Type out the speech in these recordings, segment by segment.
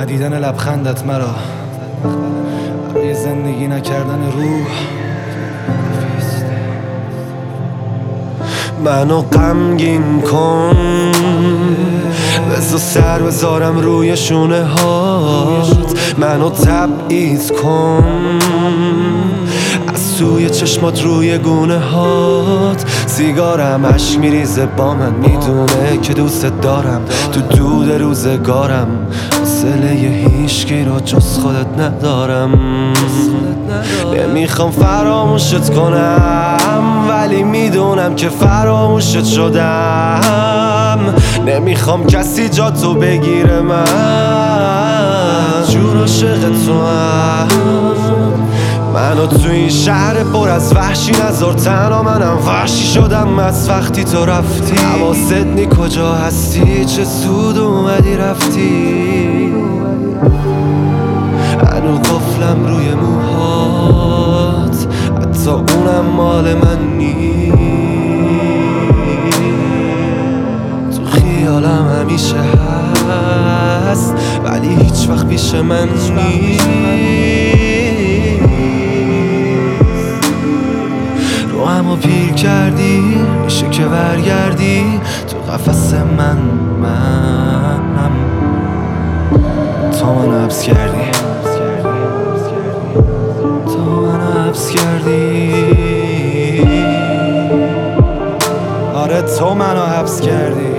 ندیدن لبخندت مرا برای زندگی نکردن روح منو غمگین کن، بذار سر بذارم روی شونه هات، منو تبعیض کن از توی چشمات روی گونه هات. سیگارم عشق میریزه با من، میدونه که دوست دارم، تو دود روزگارم حوصله هیچکی رو جز خودت ندارم. نمیخوام فراموشت کنم ولی میدونم که فراموشت شدم. نمیخوام کسی جا تو بگیره، من جور عاشق توام. منو تو این شهر پر از وحشی نذار تنها، منم وحشی شدم از وقتی تو رفتی. حواست نی کجا هستی، چه سود اومدی رفتی. هنو قفلم روی موهات، حتی اونم مال من نیست. تو خیالم همیشه هست ولی هیچ وقت پیش من نیست. رو همو پیر کردی، میشه که برگردی تو قفس منم. تو منو حبس کردی، تو منو حبس کردی. آره تو منو حبس کردی.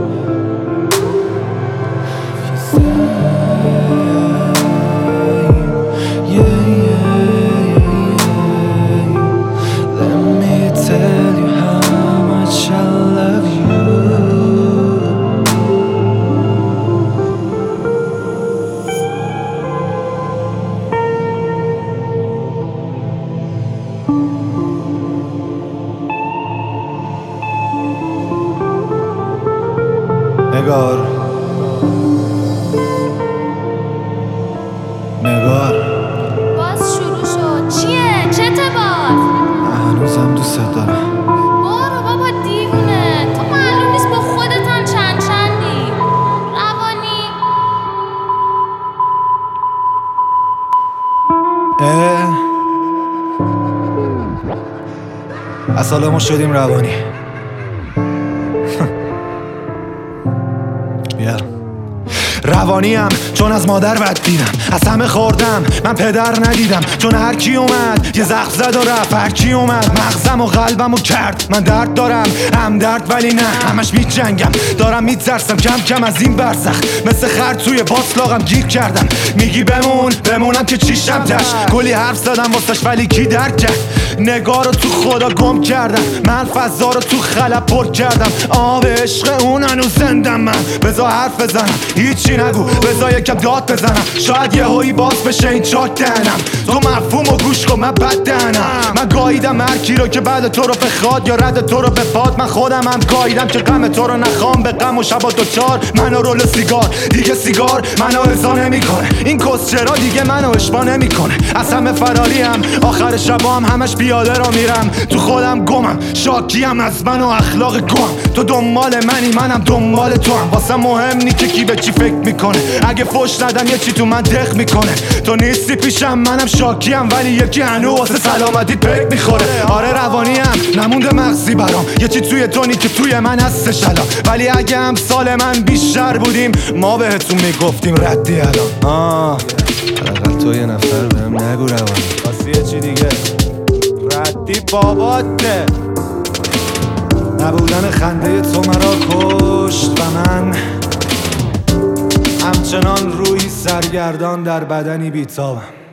نگار باز شروع شد. چیه؟ چه اتفاق؟ هنوزم دوست دارم. برو بابا دیوونه، تو معلوم نیست با خودت هم چندی روانی. از حالا ما شدیم روانی. بیا روانیم چون از مادر بد دیدم، از همه خوردم من پدر ندیدم. چون هر کی اومد یه زخم زد و رفت، هر کی اومد مغزم و قلبم و کرد. من درد دارم هم درد ولی نه همش میجنگم، دارم میترسم کم کم از این برزخ. مثل خر توی باطلاقم گیر کردم. میگی بمونم که چیشم تش، کلی حرف زدم واسش ولی کی درک کرد. نگاه رو تو خدا گم کردم، من فضا رو تو خلا پر کردم. آب عشق اون هنوز زندم. من بذار حرف بزنم هیچی نگو، بذار یکم داد بزنم شاید یه هایی باز بشه این چاک دهنم. تو مفهوم و گوش کن من بد دهنم. من گاییدم هر کی رو که بعد تو رو بخواد یا رد تو رو بپاد. من خودم هم گاییدم که غم تو رو نخوام، به غم و شبا دوچار. منو رول سیگار دیگه، سیگار منو ارضا نمیکنه. این کسچرا دیگه منو اشبا نمیکنه. از همه فراریم، آخر شبا هم همش پیاده رو میرم. تو خودم گمم، شاکیم از من و اخلاق گم. تو دنبال منی منم دنبال تو هم. واسه مهم نی که کی به چی فکر میکنه. اگه فوش ندم یه چی تو من دق میکنه. تو نیستی پیشم منم شاکیم ولی یکی هنو واسه سلامتیت پک میخوره. آره روانیم نمونده مغزی برام، یه چی توی تونی که توی من هستش الان. ولی اگه امثال من بیشتر بودیم ما بهتون میگفتیم ردی الان. حداقل تو یه نفر بهم نگو روانی، واسه یه چی دیگه ردی باباته. نبودن خنده تو مرا کشت و من همچنان روی سرگردان در بدنی بیتابم.